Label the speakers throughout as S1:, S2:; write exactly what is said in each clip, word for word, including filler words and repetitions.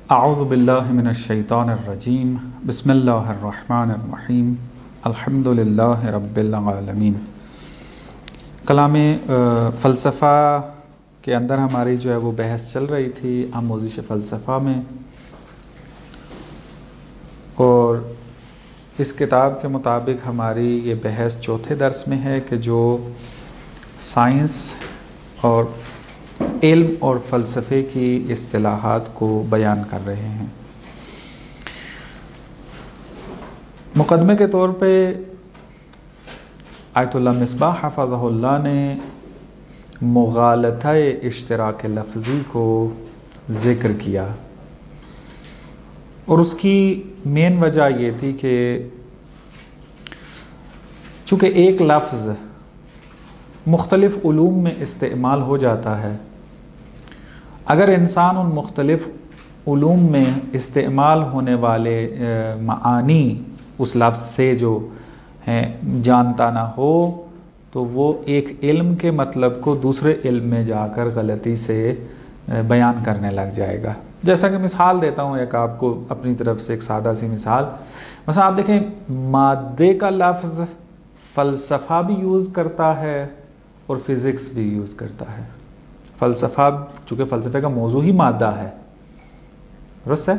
S1: اعوذ باللہ من الشیطان الرجیم بسم اللہ الرحمن الرحیم الحمد للہ رب العالمین۔ کلام فلسفہ کے اندر ہماری جو ہے وہ بحث چل رہی تھی آموزش فلسفہ میں، اور اس کتاب کے مطابق ہماری یہ بحث چوتھے درس میں ہے کہ جو سائنس اور علم اور فلسفے کی اصطلاحات کو بیان کر رہے ہیں۔ مقدمے کے طور پہ آیت اللہ مصباح حفظہ اللہ نے مغالطہ اشتراک لفظی کو ذکر کیا، اور اس کی مین وجہ یہ تھی کہ چونکہ ایک لفظ مختلف علوم میں استعمال ہو جاتا ہے، اگر انسان ان مختلف علوم میں استعمال ہونے والے معانی اس لفظ سے جو ہیں جانتا نہ ہو تو وہ ایک علم کے مطلب کو دوسرے علم میں جا کر غلطی سے بیان کرنے لگ جائے گا۔ جیسا کہ مثال دیتا ہوں ایک آپ کو اپنی طرف سے ایک سادہ سی مثال، مثلا آپ دیکھیں مادے کا لفظ فلسفہ بھی یوز کرتا ہے اور فزکس بھی یوز کرتا ہے۔ فلسفہ چونکہ فلسفے کا موضوع ہی مادہ ہے، درست ہے،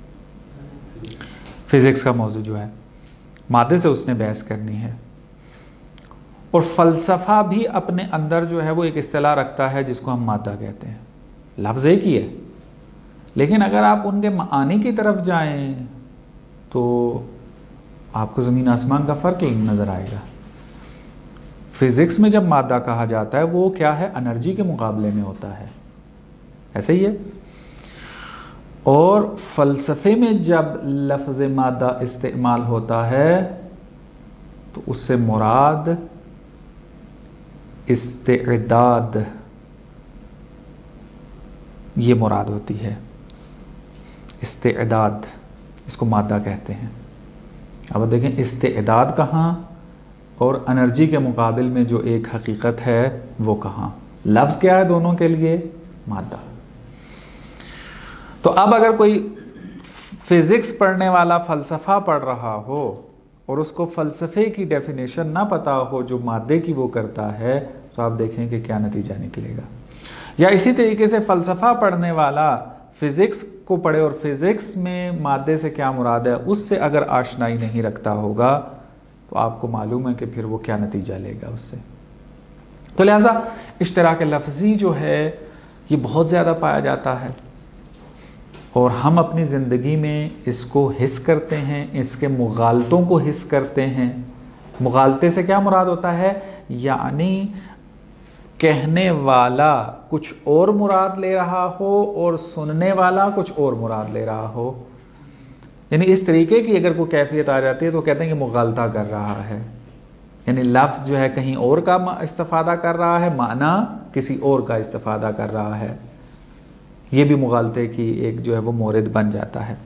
S1: فزکس کا موضوع جو ہے مادے سے اس نے بحث کرنی ہے، اور فلسفہ بھی اپنے اندر جو ہے وہ ایک اصطلاح رکھتا ہے جس کو ہم مادہ کہتے ہیں۔ لفظ ایک ہی ہے، لیکن اگر آپ ان کے معانی کی طرف جائیں تو آپ کو زمین آسمان کا فرق نظر آئے گا۔ فزکس میں جب مادہ کہا جاتا ہے وہ کیا ہے، انرجی کے مقابلے میں ہوتا ہے، ایسے ہی ہے، اور فلسفے میں جب لفظ مادہ استعمال ہوتا ہے تو اس سے مراد استعداد یہ مراد ہوتی ہے، استعداد اس کو مادہ کہتے ہیں۔ اب دیکھیں استعداد کہاں اور انرجی کے مقابل میں جو ایک حقیقت ہے وہ کہاں، لفظ کیا ہے دونوں کے لیے، مادہ۔ تو اب اگر کوئی فزکس پڑھنے والا فلسفہ پڑھ رہا ہو اور اس کو فلسفے کی ڈیفینیشن نہ پتا ہو جو مادے کی وہ کرتا ہے تو آپ دیکھیں کہ کیا نتیجہ نکلے گا۔ یا اسی طریقے سے فلسفہ پڑھنے والا فزکس کو پڑھے اور فزکس میں مادے سے کیا مراد ہے اس سے اگر آشنائی نہیں رکھتا ہوگا تو آپ کو معلوم ہے کہ پھر وہ کیا نتیجہ لے گا اس سے۔ تو لہذا اشتراک لفظی جو ہے یہ بہت زیادہ پایا جاتا ہے، اور ہم اپنی زندگی میں اس کو حس کرتے ہیں، اس کے مغالطوں کو حس کرتے ہیں۔ مغالطے سے کیا مراد ہوتا ہے، یعنی کہنے والا کچھ اور مراد لے رہا ہو اور سننے والا کچھ اور مراد لے رہا ہو، یعنی اس طریقے کی اگر کوئی کیفیت آ جاتی ہے تو کہتے ہیں کہ مغالطہ کر رہا ہے، یعنی لفظ جو ہے کہیں اور کا استفادہ کر رہا ہے، معنی کسی اور کا استفادہ کر رہا ہے، یہ بھی مغالطے کی ایک جو ہے وہ مورد بن جاتا ہے۔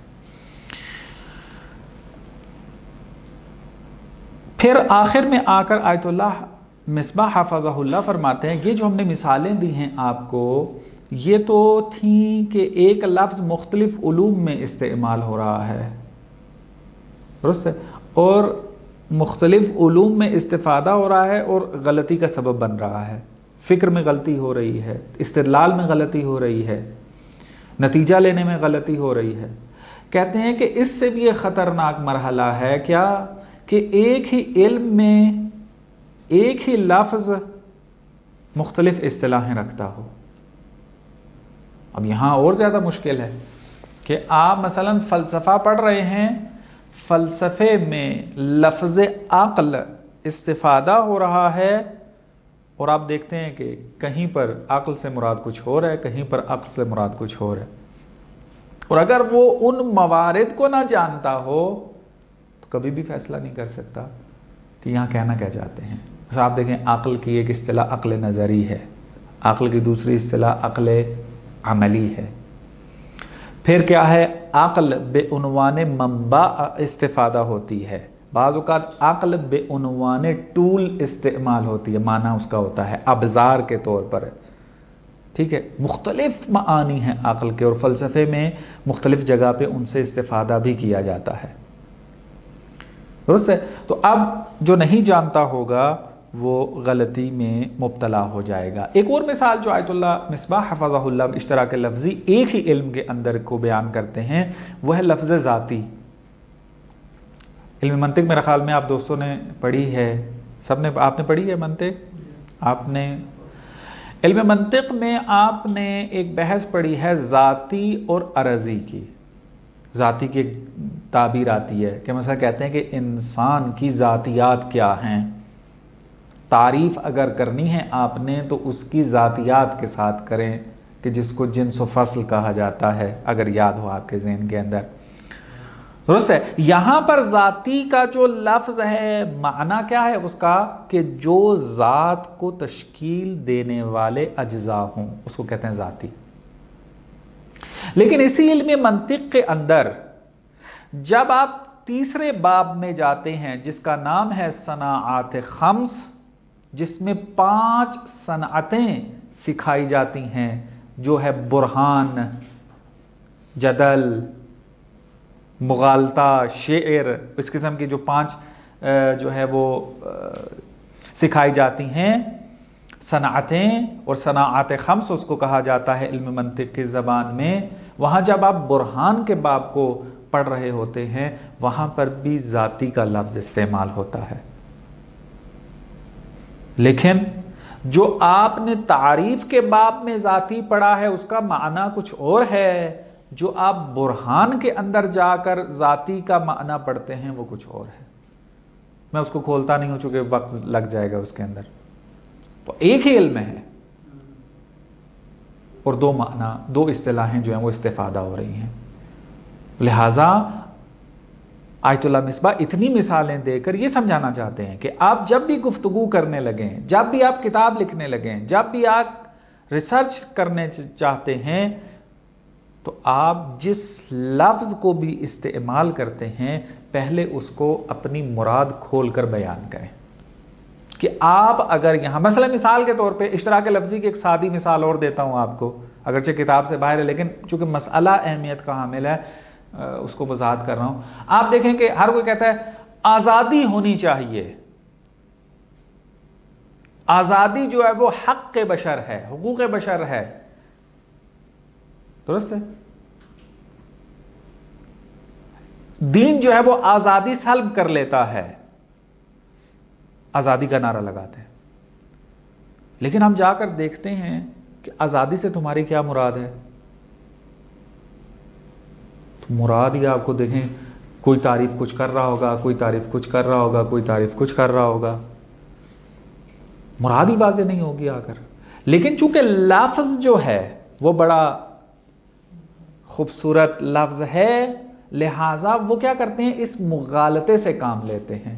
S1: پھر آخر میں آ کر آیت اللہ مصباح حفظہ اللہ فرماتے ہیں یہ جو ہم نے مثالیں دی ہیں آپ کو یہ تو تھیں کہ ایک لفظ مختلف علوم میں استعمال ہو رہا ہے، درست ہے، اور مختلف علوم میں استفادہ ہو رہا ہے اور غلطی کا سبب بن رہا ہے، فکر میں غلطی ہو رہی ہے، استدلال میں غلطی ہو رہی ہے، نتیجہ لینے میں غلطی ہو رہی ہے۔ کہتے ہیں کہ اس سے بھی ایک خطرناک مرحلہ ہے کیا کہ ایک ہی علم میں ایک ہی لفظ مختلف اصطلاحیں رکھتا ہو۔ اب یہاں اور زیادہ مشکل ہے کہ آپ مثلا فلسفہ پڑھ رہے ہیں، فلسفے میں لفظ عقل استفادہ ہو رہا ہے، اور آپ دیکھتے ہیں کہ کہیں پر عقل سے مراد کچھ اور ہے، کہیں پر عقل سے مراد کچھ اور ہے، اور اگر وہ ان موارد کو نہ جانتا ہو تو کبھی بھی فیصلہ نہیں کر سکتا کہ یہاں کہنا کیا چاہتے ہیں۔ آپ دیکھیں عقل کی ایک اصطلاح عقل نظری ہے، عقل کی دوسری اصطلاح عقل عملی ہے، پھر کیا ہے عقل بے عنوان منبع استفادہ ہوتی ہے، بعض اوقات عقل بے عنوان ٹول استعمال ہوتی ہے، معنی اس کا ہوتا ہے ابزار کے طور پر، ٹھیک ہے، مختلف معانی ہیں عقل کے، اور فلسفے میں مختلف جگہ پہ ان سے استفادہ بھی کیا جاتا ہے، درست ہے؟ تو اب جو نہیں جانتا ہوگا وہ غلطی میں مبتلا ہو جائے گا۔ ایک اور مثال جو آیت اللہ مصباح حفظہ اللہ اشتراک لفظی ایک ہی علم کے اندر کو بیان کرتے ہیں، وہ ہے لفظ ذاتی۔ علم منطق میرا خیال میں آپ دوستوں نے پڑھی ہے، سب نے، آپ نے پڑھی ہے منطق؟ آپ نے علم منطق میں آپ نے ایک بحث پڑھی ہے ذاتی اور عرضی کی۔ ذاتی کی ایک تعبیر آتی ہے کہ مثلا کہتے ہیں کہ انسان کی ذاتیات کیا ہیں، تعریف اگر کرنی ہے آپ نے تو اس کی ذاتیات کے ساتھ کریں، کہ جس کو جنس و فصل کہا جاتا ہے، اگر یاد ہو آپ کے ذہن کے اندر، درست ہے؟ یہاں پر ذاتی کا جو لفظ ہے معنی کیا ہے اس کا، کہ جو ذات کو تشکیل دینے والے اجزاء ہوں اس کو کہتے ہیں ذاتی۔ لیکن اسی علم منطق کے اندر جب آپ تیسرے باب میں جاتے ہیں جس کا نام ہے صناعات خمس، جس میں پانچ صنعتیں سکھائی جاتی ہیں، جو ہے برہان، جدل، مغالطہ، شعر، اس قسم کی جو پانچ جو ہے وہ سکھائی جاتی ہیں صنعتیں، اور صناعات خمس اس کو کہا جاتا ہے علم منطق کی زبان میں۔ وہاں جب آپ برہان کے باب کو پڑھ رہے ہوتے ہیں وہاں پر بھی ذاتی کا لفظ استعمال ہوتا ہے، لیکن جو آپ نے تعریف کے باب میں ذاتی پڑھا ہے اس کا معنی کچھ اور ہے، جو آپ برہان کے اندر جا کر ذاتی کا معنی پڑھتے ہیں وہ کچھ اور ہے۔ میں اس کو کھولتا نہیں ہوں چونکہ وقت لگ جائے گا اس کے اندر۔ تو ایک ہی علم ہے اور دو معنی، دو اصطلاحیں جو ہیں وہ استفادہ ہو رہی ہیں۔ لہذا آیت اللہ مصباح اتنی مثالیں دے کر یہ سمجھانا چاہتے ہیں کہ آپ جب بھی گفتگو کرنے لگیں، جب بھی آپ کتاب لکھنے لگیں، جب بھی آپ ریسرچ کرنے چاہتے ہیں، تو آپ جس لفظ کو بھی استعمال کرتے ہیں پہلے اس کو اپنی مراد کھول کر بیان کریں۔ کہ آپ اگر یہاں مثلا مثال کے طور پہ اشتراک لفظی کی ایک سادی مثال اور دیتا ہوں آپ کو، اگرچہ کتاب سے باہر ہے لیکن چونکہ مسئلہ اہمیت کا حامل ہے اس کو وضاحت کر رہا ہوں۔ آپ دیکھیں کہ ہر کوئی کہتا ہے آزادی ہونی چاہیے، آزادی جو ہے وہ حق بشر ہے، حقوق بشر ہے، درست ہے؟ دین جو ہے وہ آزادی سلب کر لیتا ہے، آزادی کا نعرہ لگاتے ہیں، لیکن ہم جا کر دیکھتے ہیں کہ آزادی سے تمہاری کیا مراد ہے؟ تو مراد ہی آپ کو دیکھیں، کوئی تعریف کچھ کر رہا ہوگا، کوئی تعریف کچھ کر رہا ہوگا، کوئی تعریف کچھ کر رہا ہوگا، مراد ہی واضح نہیں ہوگی آ کر۔ لیکن چونکہ لفظ جو ہے وہ بڑا خوبصورت لفظ ہے، لہذا وہ کیا کرتے ہیں، اس مغالطے سے کام لیتے ہیں۔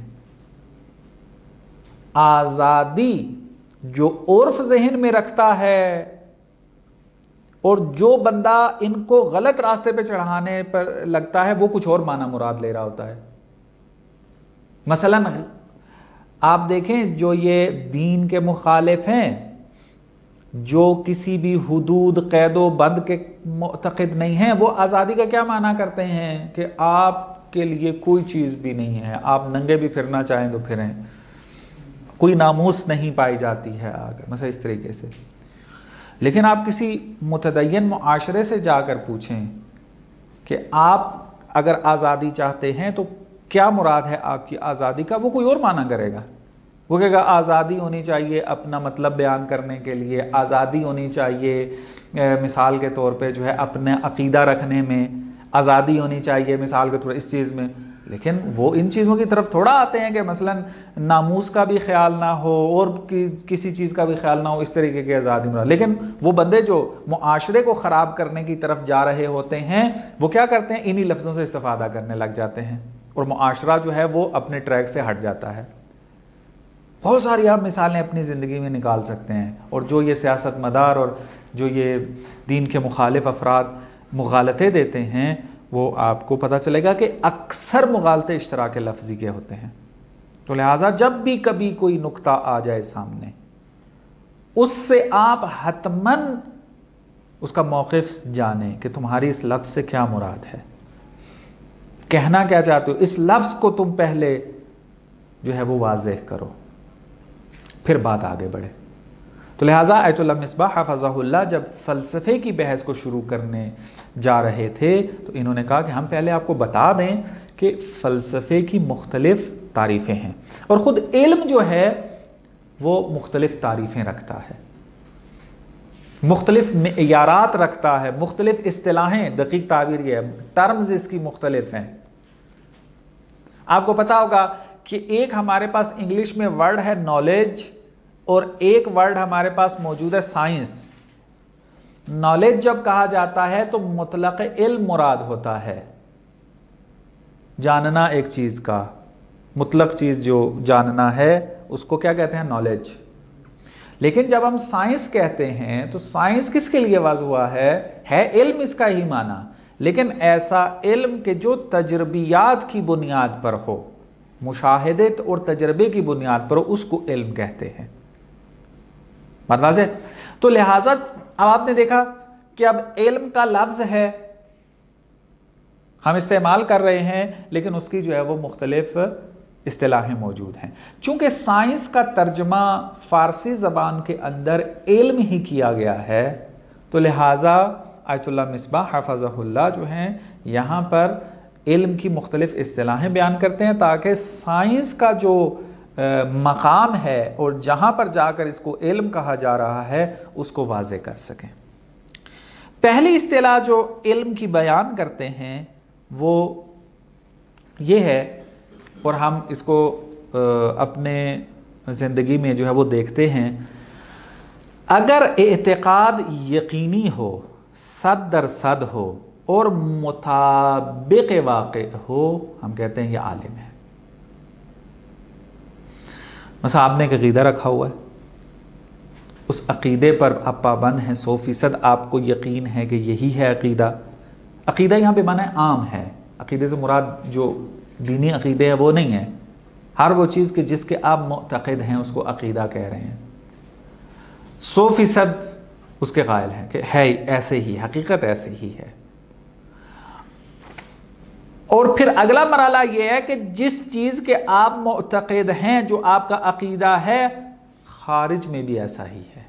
S1: آزادی جو عرف ذہن میں رکھتا ہے، اور جو بندہ ان کو غلط راستے پہ چڑھانے پر لگتا ہے وہ کچھ اور معنی مراد لے رہا ہوتا ہے۔ مثلا آپ دیکھیں جو یہ دین کے مخالف ہیں، جو کسی بھی حدود قید و بند کے معتقد نہیں ہیں، وہ آزادی کا کیا معنی کرتے ہیں کہ آپ کے لیے کوئی چیز بھی نہیں ہے، آپ ننگے بھی پھرنا چاہیں تو پھریں، کوئی ناموس نہیں پائی جاتی ہے آگے، مثلا اس طریقے سے۔ لیکن آپ کسی متدین معاشرے سے جا کر پوچھیں کہ آپ اگر آزادی چاہتے ہیں تو کیا مراد ہے آپ کی آزادی کا، وہ کوئی اور معنی کرے گا۔ وہ کہے گا آزادی ہونی چاہیے اپنا مطلب بیان کرنے کے لیے، آزادی ہونی چاہیے مثال کے طور پہ جو ہے اپنا عقیدہ رکھنے میں، آزادی ہونی چاہیے مثال کے طور پر اس چیز میں، لیکن وہ ان چیزوں کی طرف تھوڑا آتے ہیں کہ مثلا ناموس کا بھی خیال نہ ہو اور کسی چیز کا بھی خیال نہ ہو، اس طریقے کی آزادی مراد۔ لیکن وہ بندے جو معاشرے کو خراب کرنے کی طرف جا رہے ہوتے ہیں وہ کیا کرتے ہیں، انہی لفظوں سے استفادہ کرنے لگ جاتے ہیں، اور معاشرہ جو ہے وہ اپنے ٹریک سے ہٹ جاتا ہے۔ بہت ساری آپ مثالیں اپنی زندگی میں نکال سکتے ہیں، اور جو یہ سیاست مدار اور جو یہ دین کے مخالف افراد مغالطے دیتے ہیں وہ آپ کو پتہ چلے گا کہ اکثر مغالطے اشتراک لفظی کے ہوتے ہیں۔ تو لہٰذا جب بھی کبھی کوئی نقطہ آ جائے سامنے، اس سے آپ حتماً اس کا موقف جانیں کہ تمہاری اس لفظ سے کیا مراد ہے، کہنا کیا چاہتے ہو، اس لفظ کو تم پہلے جو ہے وہ واضح کرو، پھر بات آگے بڑھے۔ تو لہٰذا آیت اللہ مصباح حفظہ اللہ جب فلسفے کی بحث کو شروع کرنے جا رہے تھے تو انہوں نے کہا کہ ہم پہلے آپ کو بتا دیں کہ فلسفے کی مختلف تعریفیں ہیں، اور خود علم جو ہے وہ مختلف تعریفیں رکھتا ہے، مختلف معیارات رکھتا ہے، مختلف اصطلاحیں، دقیق تعبیر یہ ہے، ٹرمز اس کی مختلف ہیں۔ آپ کو پتا ہوگا کہ ایک ہمارے پاس انگلش میں ورڈ ہے نالج، اور ایک ورڈ ہمارے پاس موجود ہے سائنس۔ نالج جب کہا جاتا ہے تو مطلق علم مراد ہوتا ہے، جاننا ایک چیز کا، مطلق چیز جو جاننا ہے اس کو کیا کہتے ہیں، نالج۔ لیکن جب ہم سائنس کہتے ہیں تو سائنس کس کے لیے وضع ہوا ہے ہے علم، اس کا ہی معنی، لیکن ایسا علم کہ جو تجربیات کی بنیاد پر ہو، مشاہدے اور تجربے کی بنیاد پر ہو، اس کو علم کہتے ہیں۔ بات واضح؟ تو لہذا اب آپ نے دیکھا کہ اب علم کا لفظ ہے، ہم استعمال کر رہے ہیں، لیکن اس کی جو ہے وہ مختلف اصطلاحیں موجود ہیں۔ چونکہ سائنس کا ترجمہ فارسی زبان کے اندر علم ہی کیا گیا ہے، تو لہٰذا آیت اللہ مصباح حفظہ اللہ جو ہیں یہاں پر علم کی مختلف اصطلاحیں بیان کرتے ہیں تاکہ سائنس کا جو مقام ہے اور جہاں پر جا کر اس کو علم کہا جا رہا ہے اس کو واضح کر سکیں۔ پہلی اصطلاح جو علم کی بیان کرتے ہیں وہ یہ ہے، اور ہم اس کو اپنے زندگی میں جو ہے وہ دیکھتے ہیں، اگر اعتقاد یقینی ہو، صد در صد ہو اور مطابق واقع ہو، ہم کہتے ہیں یہ عالم ہے۔ مثلا آپ نے ایک عقیدہ رکھا ہوا ہے، اس عقیدے پر آپ پابند ہیں، سو فیصد آپ کو یقین ہے کہ یہی ہے عقیدہ۔ عقیدہ یہاں پہ معنی عام ہے، عقیدے سے مراد جو دینی عقیدے ہے وہ نہیں ہے، ہر وہ چیز کہ جس کے آپ معتقد ہیں اس کو عقیدہ کہہ رہے ہیں، سو فیصد اس کے قائل ہیں کہ ہے ایسے ہی، حقیقت ایسے ہی ہے۔ اور پھر اگلا مرحلہ یہ ہے کہ جس چیز کے آپ معتقد ہیں، جو آپ کا عقیدہ ہے، خارج میں بھی ایسا ہی ہے،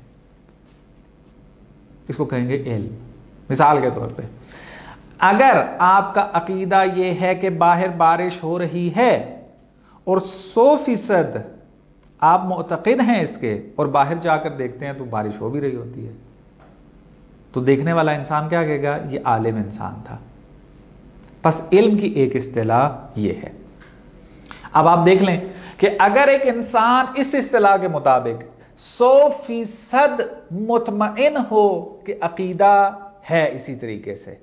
S1: اس کو کہیں گے علم۔ مثال کے طور پہ اگر آپ کا عقیدہ یہ ہے کہ باہر بارش ہو رہی ہے اور سو فیصد آپ معتقد ہیں اس کے، اور باہر جا کر دیکھتے ہیں تو بارش ہو بھی رہی ہوتی ہے، تو دیکھنے والا انسان کیا کہے گا، یہ عالم انسان تھا۔ پس علم کی ایک اصطلاح یہ ہے۔ اب آپ دیکھ لیں کہ اگر ایک انسان اس اصطلاح کے مطابق سو فیصد مطمئن ہو کہ عقیدہ ہے اسی طریقے سے،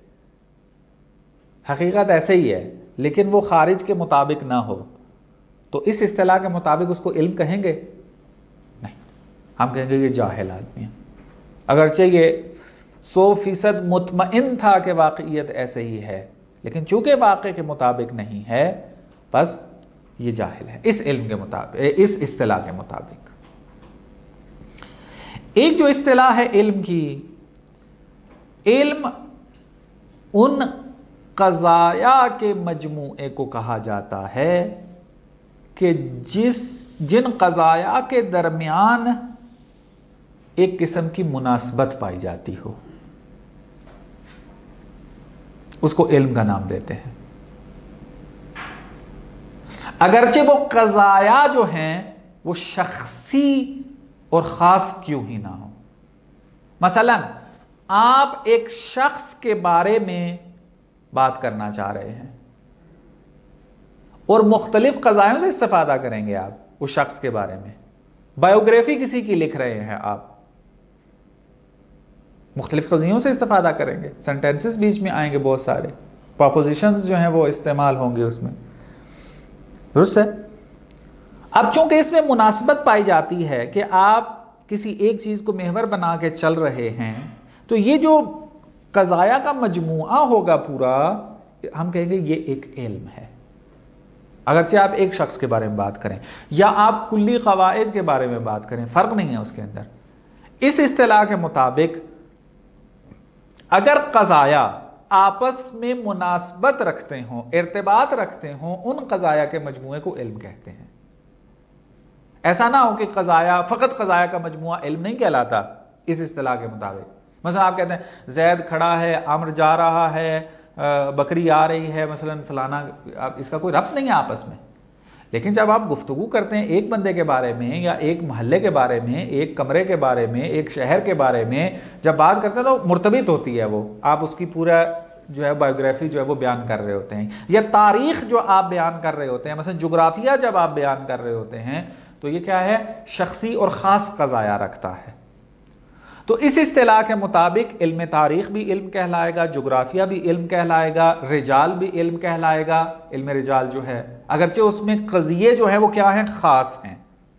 S1: حقیقت ایسے ہی ہے، لیکن وہ خارج کے مطابق نہ ہو، تو اس اصطلاح کے مطابق اس کو علم کہیں گے؟ نہیں، ہم کہیں گے یہ جاہل آدمی ہے۔ اگرچہ یہ سو فیصد مطمئن تھا کہ واقعیت ایسے ہی ہے، لیکن چونکہ واقع کے مطابق نہیں ہے، بس یہ جاہل ہے اس علم کے مطابق، اس اصطلاح کے مطابق۔ ایک جو اصطلاح ہے علم کی، علم ان قضایا کے مجموعے کو کہا جاتا ہے کہ جس جن قضایا کے درمیان ایک قسم کی مناسبت پائی جاتی ہو، اس کو علم کا نام دیتے ہیں۔ اگرچہ وہ قضایا جو ہیں وہ شخصی اور خاص کیوں ہی نہ ہو۔ مثلا آپ ایک شخص کے بارے میں بات کرنا چاہ رہے ہیں اور مختلف قضایوں سے استفادہ کریں گے آپ اس شخص کے بارے میں، بایوگرافی کسی کی لکھ رہے ہیں آپ، مختلف قضیوں سے استفادہ کریں گے، سینٹینسز بیچ میں آئیں گے، بہت سارے پروپوزیشنز جو ہیں وہ استعمال ہوں گے اس میں، درست ہے؟ اب چونکہ اس میں مناسبت پائی جاتی ہے کہ آپ کسی ایک چیز کو محور بنا کے چل رہے ہیں، تو یہ جو قضایا کا مجموعہ ہوگا پورا، ہم کہیں گے یہ ایک علم ہے۔ اگرچہ آپ ایک شخص کے بارے میں بات کریں یا آپ کلی قواعد کے بارے میں بات کریں، فرق نہیں ہے اس کے اندر۔ اس اصطلاح کے مطابق اگر قضایا آپس میں مناسبت رکھتے ہوں، ارتباط رکھتے ہوں، ان قضایا کے مجموعے کو علم کہتے ہیں۔ ایسا نہ ہو کہ قضایا فقط قضایا کا مجموعہ علم نہیں کہلاتا اس اصطلاح کے مطابق۔ مثلا آپ کہتے ہیں زید کھڑا ہے، عمر جا رہا ہے، بکری آ رہی ہے، مثلا فلانا، اس کا کوئی ربط نہیں ہے آپس میں۔ لیکن جب آپ گفتگو کرتے ہیں ایک بندے کے بارے میں یا ایک محلے کے بارے میں، ایک کمرے کے بارے میں، ایک شہر کے بارے میں جب بات کرتے ہیں تو مرتبط ہوتی ہے، وہ آپ اس کی پورا جو ہے بایوگرافی جو ہے وہ بیان کر رہے ہوتے ہیں، یا تاریخ جو آپ بیان کر رہے ہوتے ہیں، مثلا جغرافیہ جب آپ بیان کر رہے ہوتے ہیں تو یہ کیا ہے؟ شخصی اور خاص قضایا رکھتا ہے۔ تو اس اصطلاح کے مطابق علم تاریخ بھی علم کہلائے گا، جغرافیہ بھی علم کہلائے گا، رجال بھی علم کہلائے گا، علم رجال جو ہے، اگرچہ اس میں قضیے جو ہے وہ کیا ہیں؟ خاص ہیں۔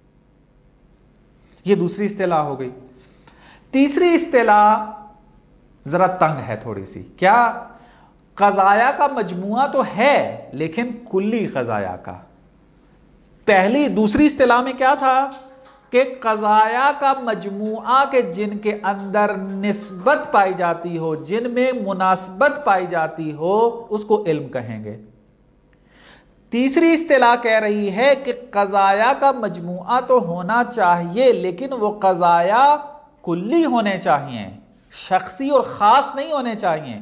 S1: یہ دوسری اصطلاح ہو گئی۔ تیسری اصطلاح ذرا تنگ ہے تھوڑی سی، کیا؟ قضایا کا مجموعہ تو ہے لیکن کلی قضایا کا۔ پہلی دوسری اصطلاح میں کیا تھا کہ قضایا کا مجموعہ کے جن کے اندر نسبت پائی جاتی ہو، جن میں مناسبت پائی جاتی ہو، اس کو علم کہیں گے۔ تیسری اصطلاح کہہ رہی ہے کہ قضایا کا مجموعہ تو ہونا چاہیے لیکن وہ قضایا کلی ہونے چاہیے، شخصی اور خاص نہیں ہونے چاہیے۔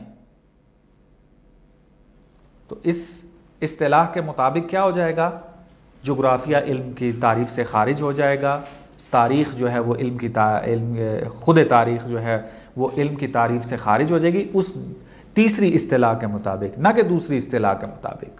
S1: تو اس اصطلاح کے مطابق کیا ہو جائے گا؟ جغرافیہ علم کی تعریف سے خارج ہو جائے گا، تاریخ جو ہے وہ علم کی تا... علم خود تاریخ جو ہے وہ علم کی تعریف سے خارج ہو جائے گی اس تیسری اصطلاح کے مطابق، نہ کہ دوسری اصطلاح کے مطابق۔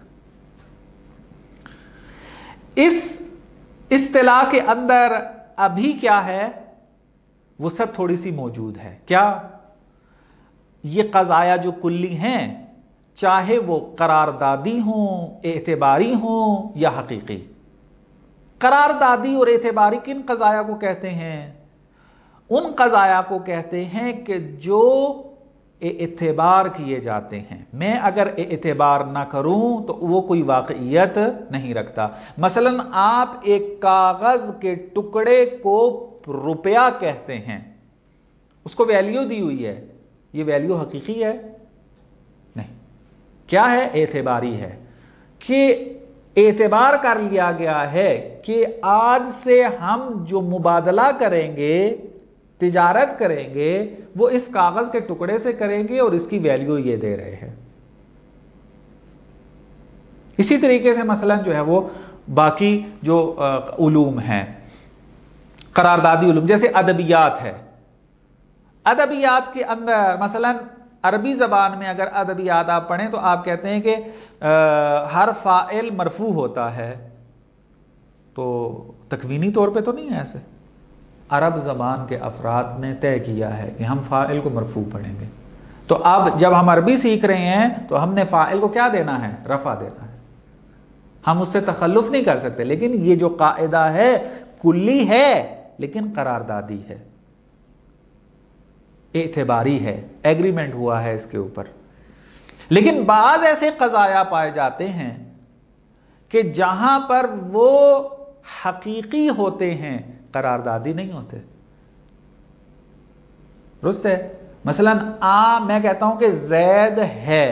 S1: اس اصطلاح کے اندر ابھی کیا ہے؟ وسعت تھوڑی سی موجود ہے۔ کیا؟ یہ قضایا جو کلی ہیں، چاہے وہ قراردادی ہوں، اعتباری ہوں یا حقیقی۔ قراردادی اور اعتباری کن قضایا کو کہتے ہیں؟ ان قضایا کو کہتے ہیں کہ جو اعتبار کیے جاتے ہیں۔ میں اگر اعتبار نہ کروں تو وہ کوئی واقعیت نہیں رکھتا۔ مثلا آپ ایک کاغذ کے ٹکڑے کو روپیہ کہتے ہیں، اس کو ویلیو دی ہوئی ہے، یہ ویلیو حقیقی ہے؟ نہیں۔ کیا ہے؟ اعتباری ہے، کہ اعتبار کر لیا گیا ہے کہ آج سے ہم جو مبادلہ کریں گے، تجارت کریں گے، وہ اس کاغذ کے ٹکڑے سے کریں گے اور اس کی ویلیو یہ دے رہے ہیں۔ اسی طریقے سے مثلا جو ہے وہ باقی جو علوم ہیں، قراردادی علوم، جیسے ادبیات ہے۔ ادبیات کے اندر مثلا عربی زبان میں اگر ادبیات آپ پڑھیں تو آپ کہتے ہیں کہ ہر فاعل مرفوع ہوتا ہے، تو تکوینی طور پہ تو نہیں ہے ایسے۔ عرب زبان کے افراد نے طے کیا ہے کہ ہم فاعل کو مرفوع پڑھیں گے، تو اب جب ہم عربی سیکھ رہے ہیں تو ہم نے فاعل کو کیا دینا ہے؟ رفع دینا ہے، ہم اس سے تخلف نہیں کر سکتے۔ لیکن یہ جو قاعدہ ہے کلی ہے لیکن قراردادی ہے، اعتباری ہے، ایگریمنٹ ہوا ہے اس کے اوپر۔ لیکن بعض ایسے قضایا پائے جاتے ہیں کہ جہاں پر وہ حقیقی ہوتے ہیں، قراردادی نہیں ہوتے۔ درست ہے؟ مثلا آ میں کہتا ہوں کہ زید ہے،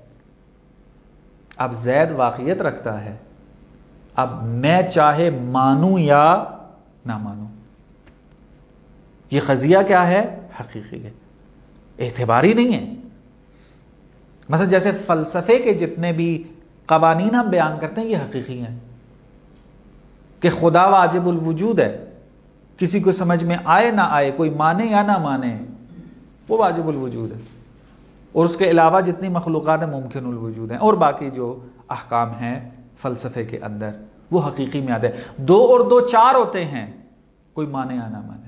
S1: اب زید واقعیت رکھتا ہے، اب میں چاہے مانوں یا نہ مانوں، یہ قضیہ کیا ہے؟ حقیقی ہے، اعتباری نہیں ہے۔ مثلا جیسے فلسفے کے جتنے بھی قوانین ہم بیان کرتے ہیں یہ حقیقی ہیں، کہ خدا واجب الوجود ہے، کسی کو سمجھ میں آئے نہ آئے، کوئی مانے یا نہ مانے، وہ واجب الوجود ہے، اور اس کے علاوہ جتنی مخلوقات ہیں ممکن الوجود ہیں، اور باقی جو احکام ہیں فلسفے کے اندر وہ حقیقی میں آتے ہیں۔ دو اور دو چار ہوتے ہیں، کوئی مانے یا نہ مانے۔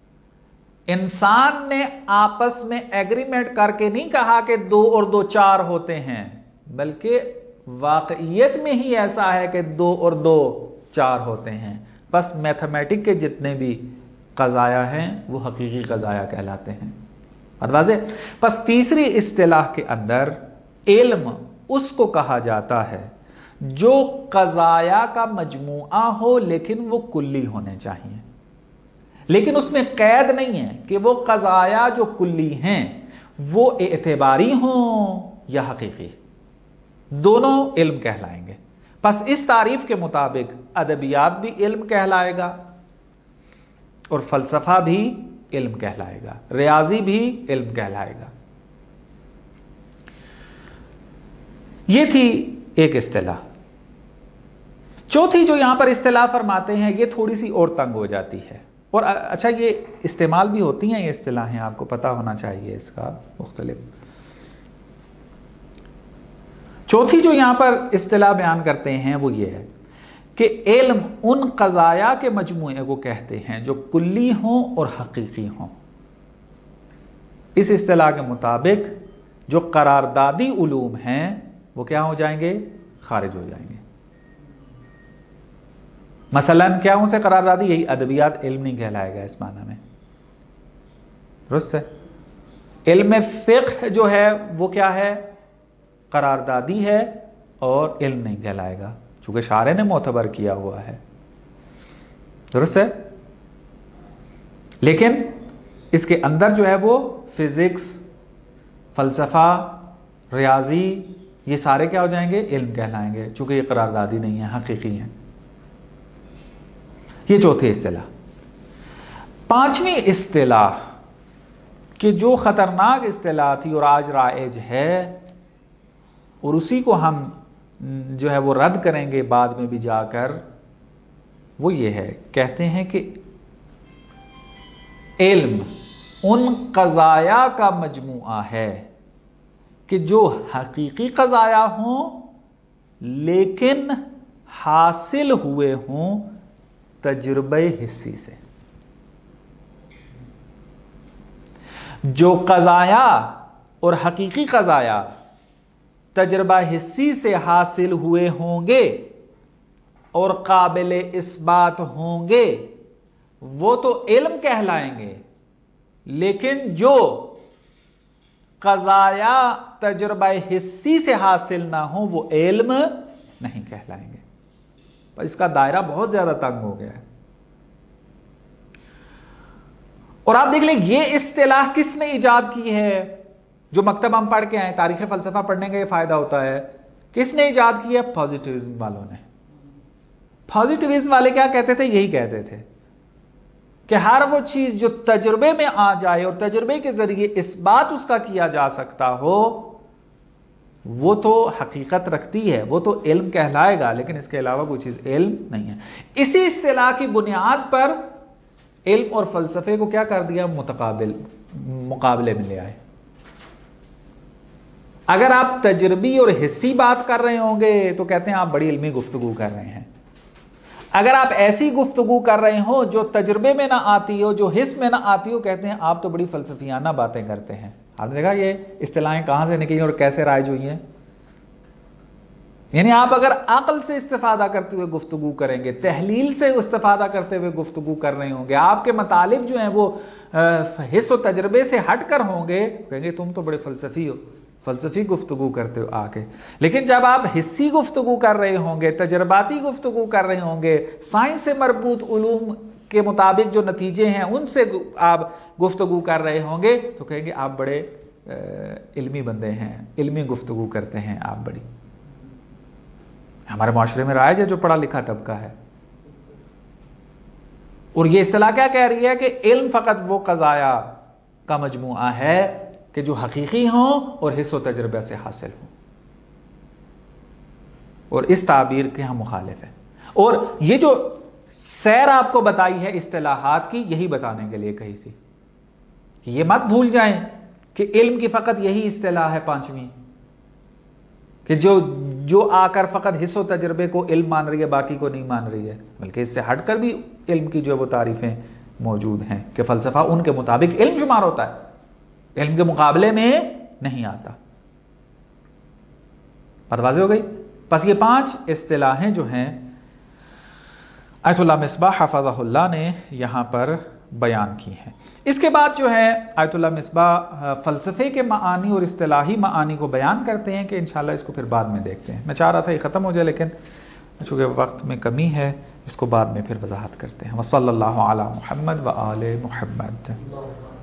S1: انسان نے آپس میں ایگریمنٹ کر کے نہیں کہا کہ دو اور دو چار ہوتے ہیں، بلکہ واقعیت میں ہی ایسا ہے کہ دو اور دو چار ہوتے ہیں۔ بس میتھمیٹک کے جتنے بھی قضایا ہیں وہ حقیقی قضایا کہلاتے ہیں۔ بات واضح؟ پس تیسری اصطلاح کے اندر علم اس کو کہا جاتا ہے جو قضایا کا مجموعہ ہو لیکن وہ کلی ہونے چاہیے، لیکن اس میں قید نہیں ہے کہ وہ قضایا جو کلی ہیں وہ اعتباری ہوں یا حقیقی، دونوں علم کہلائیں گے۔ پس اس تعریف کے مطابق ادبیات بھی علم کہلائے گا اور فلسفہ بھی علم کہلائے گا، ریاضی بھی علم کہلائے گا۔ یہ تھی ایک اصطلاح۔ چوتھی جو یہاں پر اصطلاح فرماتے ہیں یہ تھوڑی سی اور تنگ ہو جاتی ہے، اور اچھا یہ استعمال بھی ہوتی ہیں یہ اصطلاحیں، آپ کو پتہ ہونا چاہیے اس کا مختلف۔ چوتھی جو یہاں پر اصطلاح بیان کرتے ہیں وہ یہ ہے کہ علم ان قضایا کے مجموعے کو کہتے ہیں جو کلی ہوں اور حقیقی ہوں۔ اس اصطلاح کے مطابق جو قراردادی علوم ہیں وہ کیا ہو جائیں گے؟ خارج ہو جائیں گے۔ مثلاً کیا ان سے قراردادی؟ یہی ادبیات علم نہیں کہلائے گا اس معنی میں، درست ہے؟ علم فقہ جو ہے وہ کیا ہے؟ قراردادی ہے اور علم نہیں کہلائے گا، چونکہ شارع نے معتبر کیا ہوا ہے، درست ہے؟ لیکن اس کے اندر جو ہے وہ فزکس، فلسفہ، ریاضی، یہ سارے کیا ہو جائیں گے؟ علم کہلائیں گے، چونکہ یہ قراردادی نہیں ہے، حقیقی ہیں۔ یہ چوتھی اصطلاح۔ پانچویں اصطلاح کہ جو خطرناک اصطلاح تھی اور آج رائج ہے، اور اسی کو ہم جو ہے وہ رد کریں گے بعد میں بھی جا کر، وہ یہ ہے، کہتے ہیں کہ علم ان قضایا کا مجموعہ ہے کہ جو حقیقی قضایا ہوں لیکن حاصل ہوئے ہوں تجربہ حسی سے۔ جو قضایا اور حقیقی قضایا تجربہ حسی سے حاصل ہوئے ہوں گے اور قابل اثبات ہوں گے وہ تو علم کہلائیں گے، لیکن جو قضایا تجربہ حسی سے حاصل نہ ہوں وہ علم نہیں کہلائیں گے۔ اس کا دائرہ بہت زیادہ تنگ ہو گیا ہے۔ اور آپ دیکھ لیں یہ اصطلاح کس نے ایجاد کی ہے؟ جو مکتب ہم پڑھ کے آئے، تاریخ فلسفہ پڑھنے کا یہ فائدہ ہوتا ہے، کس نے ایجاد کی ہے؟ پازیٹیوزم والوں نے۔ پازیٹیوزم والے کیا کہتے تھے؟ یہی کہتے تھے کہ ہر وہ چیز جو تجربے میں آ جائے اور تجربے کے ذریعے اس بات اس کا کیا جا سکتا ہو وہ تو حقیقت رکھتی ہے، وہ تو علم کہلائے گا، لیکن اس کے علاوہ کوئی چیز علم نہیں ہے۔ اسی اصطلاح کی بنیاد پر علم اور فلسفے کو کیا کر دیا؟ متقابل، مقابلے میں لے آئے۔ اگر آپ تجربی اور حسی بات کر رہے ہوں گے تو کہتے ہیں آپ بڑی علمی گفتگو کر رہے ہیں۔ اگر آپ ایسی گفتگو کر رہے ہو جو تجربے میں نہ آتی ہو، جو حس میں نہ آتی ہو، کہتے ہیں آپ تو بڑی فلسفیانہ باتیں کرتے ہیں۔ آپ نے دیکھا یہ اصطلاحیں کہاں سے نکلی اور کیسے رائج ہوئی ہیں؟ یعنی آپ اگر عقل سے استفادہ کرتے ہوئے گفتگو کریں گے، تحلیل سے استفادہ کرتے ہوئے گفتگو کر رہے ہوں گے، آپ کے مطالب جو ہیں وہ حس و تجربے سے ہٹ کر ہوں گے، کہیں گے تم تو بڑے فلسفی ہو، فلسفی گفتگو کرتے ہو آ کے۔ لیکن جب آپ حسی گفتگو کر رہے ہوں گے، تجرباتی گفتگو کر رہے ہوں گے، سائنس سے مربوط علوم کے مطابق جو نتیجے ہیں ان سے آپ گفتگو کر رہے ہوں گے، تو کہیں گے آپ بڑے علمی بندے ہیں، علمی گفتگو کرتے ہیں آپ بڑی۔ ہمارے معاشرے میں رائج ہے جو پڑھا لکھا طبقہ ہے، اور یہ اصطلاح کیا کہہ رہی ہے کہ علم فقط وہ قضایا کا مجموعہ ہے کہ جو حقیقی ہوں اور حس و تجربہ سے حاصل ہوں، اور اس تعبیر کے ہم مخالف ہیں۔ اور یہ جو سیر آپ کو بتائی ہے اصطلاحات کی، یہی بتانے کے لیے کہی تھی کہ یہ مت بھول جائیں کہ علم کی فقط یہی اصطلاح ہے پانچویں، کہ جو جو آ کر فقط حس و تجربے کو علم مان رہی ہے، باقی کو نہیں مان رہی ہے، بلکہ اس سے ہٹ کر بھی علم کی جو وہ تعریفیں موجود ہیں کہ فلسفہ ان کے مطابق علم شمار ہوتا ہے، علم کے مقابلے میں نہیں آتا۔ بات واضح ہو گئی؟ پس یہ پانچ اصطلاحیں جو ہیں آیت اللہ مصباح حفظہ اللہ نے یہاں پر بیان کی ہیں۔ اس کے بعد جو ہے آیت اللہ مصباح فلسفے کے معانی اور اصطلاحی معانی کو بیان کرتے ہیں کہ انشاءاللہ اس کو پھر بعد میں دیکھتے ہیں۔ میں چاہ رہا تھا یہ ختم ہو جائے لیکن چونکہ وقت میں کمی ہے اس کو بعد میں پھر وضاحت کرتے ہیں۔ وصلی اللہ علی محمد و آل محمد۔